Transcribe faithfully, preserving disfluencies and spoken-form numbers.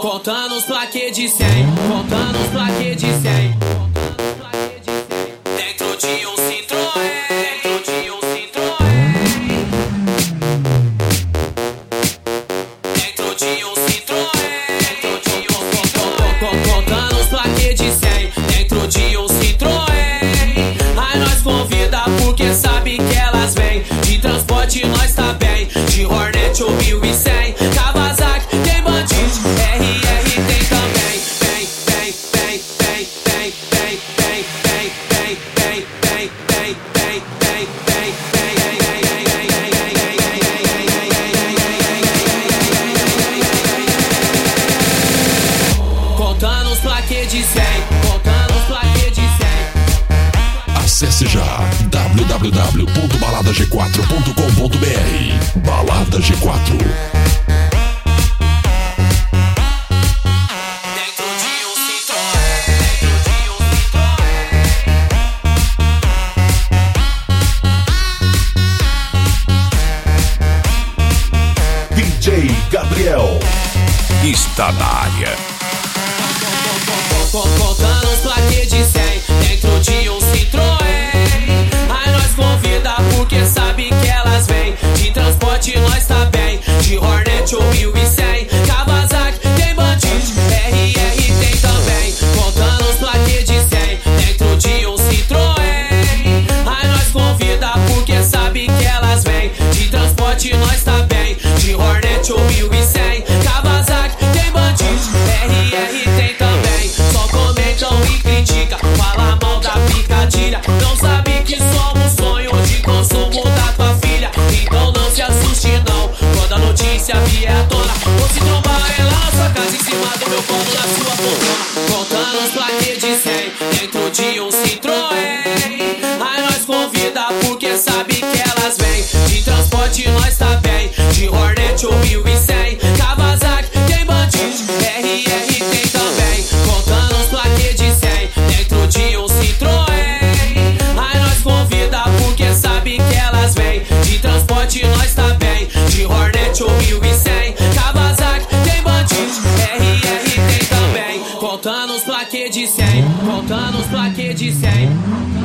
Contando os plaquês de cem, contando os plaquês de cem. Dentro de um Citroën, dentro de um Citroën. Dentro de um Citroën, dentro de um Citroën. Contando os plaquês de cem, dentro de um Citroën. Aí nós convida porque sabe que elas vêm. De transporte nós tá bem, de Hornet ou mil e cem. Kawasaki tem Bandit, R R tem também. Vem, vem, vem, vem, vem, vem, vem, vem, vem, vem, vem, vem, vem, vem, vem, vem. Contando os plaquês de cem, contando os plaquês de cem. Acesse já w w w ponto balada g quatro ponto com ponto b r. Balada G quatro. Dentro de um Citroën, dentro de um Citroën. D J Gabriel Está na área. Contando os plaquês de cem, dentro de um Citroën. Aí nós convida porque sabe que elas vêm. De transporte nós tá bem, de Hornet ou mil e cem. Kawasaki tem Bandit, R R tem também. Contando os plaquês de cem, dentro de um Citroën. Aí nós convida porque sabe que elas vêm. De transporte nós tá bem, de Hornet ou mil e cem. Kawasaki tem Bandit, R R tem também. Só comentam e critica, fala mal da picadilha. Não sabe que somos sonho de consumo da tua filha. Então não se assuste não, quando a notícia vier à tona. Vou se trombar ela na sua casa, em cima do meu colo, na sua poltrona. Contando os plaquês de cem, dentro de um Citroën. Aí nós convida porque sabe que elas vêm. De transporte nós tá bem, de Hornet ou mil e cem. Kawasaki tem Bandit, R R tem também. Contando os plaquês de cem, dentro de um Citroën. Aí nós convida porque sabe que elas vêm. De transporte nós tá bem, de Hornet ou mil e cem. Kawasaki tem Bandit, R R tem também. Contando os plaquês de cem, contando os plaquês de cem.